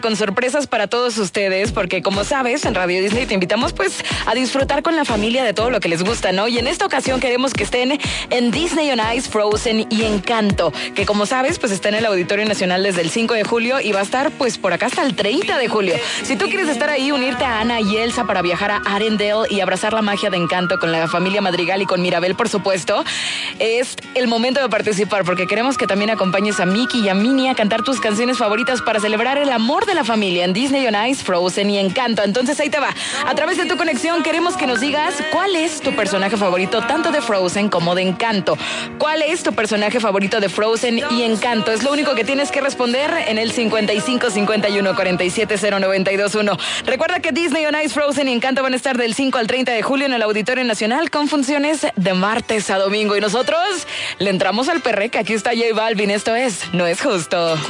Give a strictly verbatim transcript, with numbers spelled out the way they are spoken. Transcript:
con sorpresas para todos ustedes, porque como sabes, en Radio Disney te invitamos pues a disfrutar con la familia de todo lo que les gusta, ¿no? Y en esta ocasión queremos que estén en Disney on Ice, Frozen y Encanto, que como sabes, pues está en el Auditorio Nacional desde el cinco de julio y va a estar pues por acá hasta el treinta de julio. Si tú quieres estar ahí, unirte a Anna y Elsa para viajar a Arendelle y abrazar la magia de Encanto con la familia Madrigal y con Mirabel, por supuesto, es el momento de participar, porque queremos que también acompañes a Mickey y a Minnie a cantar tus canciones favoritas para celebrar el amor de la familia en Disney on Ice, Frozen y Encanto. Entonces ahí te va. A través de tu conexión queremos que nos digas cuál es tu personaje favorito tanto de Frozen como de Encanto. ¿Cuál es tu personaje favorito de Frozen y Encanto? Es lo único que tienes que responder en el cincuenta y cinco cincuenta y uno cuarenta y siete cero noventa y dos uno. Recuerda que Disney on Ice, Frozen y Encanto van a estar del cinco al treinta de julio en el Auditorio Nacional con funciones de martes a domingo. Y nosotros le entramos al perreque. Aquí está J Balvin. Esto es No Es Justo.